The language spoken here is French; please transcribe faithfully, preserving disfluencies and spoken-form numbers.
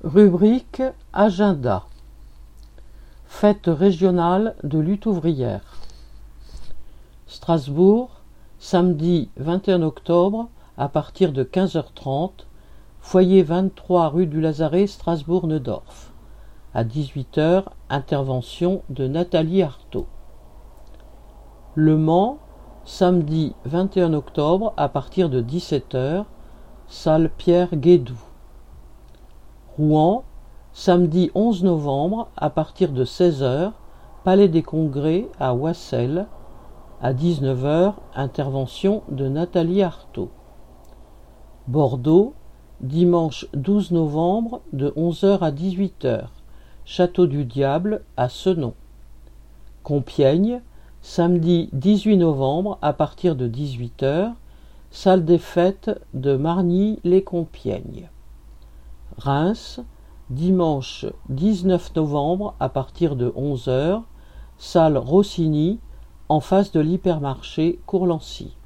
Rubrique Agenda. Fête régionale de lutte ouvrière. Strasbourg, samedi vingt et un octobre, à partir de quinze heures trente, foyer vingt-trois rue du Lazaret, Strasbourg-Neudorf. À dix-huit heures, intervention de Nathalie Arthaud. Le Mans, samedi vingt et un octobre, à partir de dix-sept heures, salle Pierre Guédou. Rouen, samedi onze novembre, à partir de seize heures, Palais des Congrès à Oissel. À dix-neuf heures, intervention de Nathalie Arthaud. Bordeaux, dimanche douze novembre, de onze heures à dix-huit heures, Château du Diable à Senon. Compiègne, samedi dix-huit novembre, à partir de dix-huit heures, salle des fêtes de Margny-les-Compiègnes. Reims, dimanche dix-neuf novembre, à partir de onze heures, salle Rossini, en face de l'hypermarché Courlancy.